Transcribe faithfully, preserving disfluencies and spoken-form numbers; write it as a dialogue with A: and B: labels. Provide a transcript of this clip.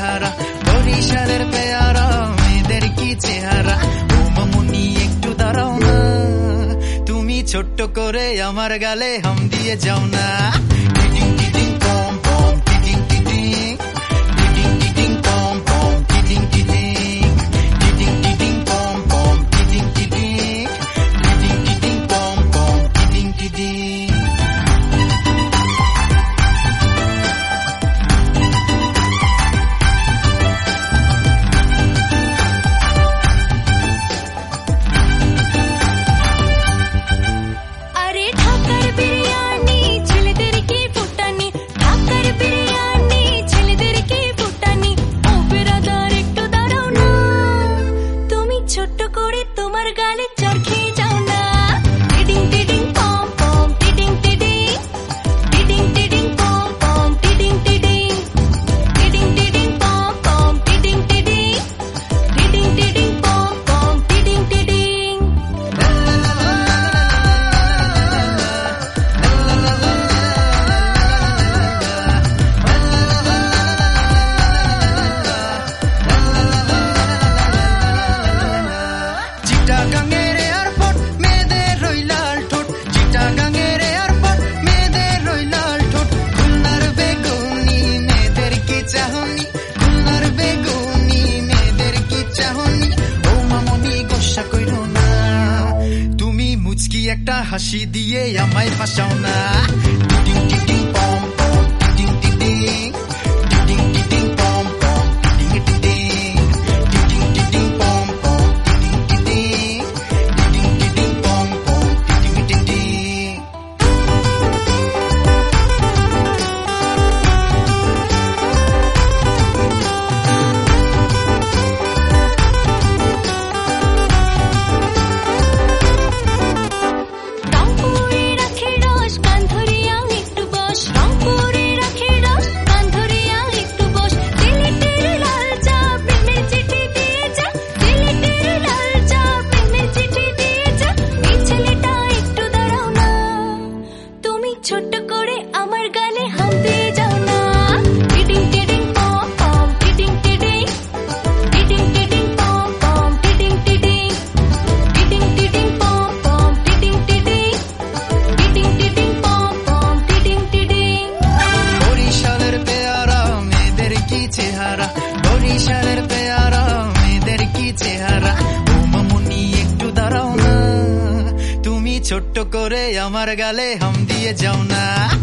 A: চেহারা, বরিশালের পেয়ারা মেয়েদের কি চেহারা। ও মামুনি একটু দাঁড়াও না, তুমি ছোট্ট করে আমার গালে হাম দিয়ে যাও না। টিটিং টিটিং পম পম টিটিং টিটিং, টিটিং টিটিং পম পম টিটিং টিটিং, টিটিং টিটিং পম পম টিটিং টিটিং, টিটিং টিটিং পম পম টিটিং টিটিং। একটা হাসি দিয়ে আমায় ফাঁসাও না। টিটিং টিটিং পম পম টিটিং টিটিং, টিটিং টিটিং পম পম টিটিং টিটিং, টিটিং টিটিং পম পম টিটিং টিটিং, টিটিং টিটিং পম পম টিটিং টিটিং।
B: ছোট্ট করে আমার গালে হাম দিয়ে যাও না। টিটিং টিটিং পম পম টিটিং টিটিং, টিটিং টিটিং পম পম টিটিং টিটিং, টিটিং টিটিং পম পম টিটিং টিটিং, টিটিং টিটিং পম পম টিটিং টিটিং।
A: বরিশালের পেয়ারা মেয়েদের কি চেহারা, বরিশালের পেয়ারা মেয়েদের কি চেহারা। ও মামুনি একটু দাঁড়াও না, তুমি ছোট্ট করে আমার গালে হাম দিয়ে যাও না।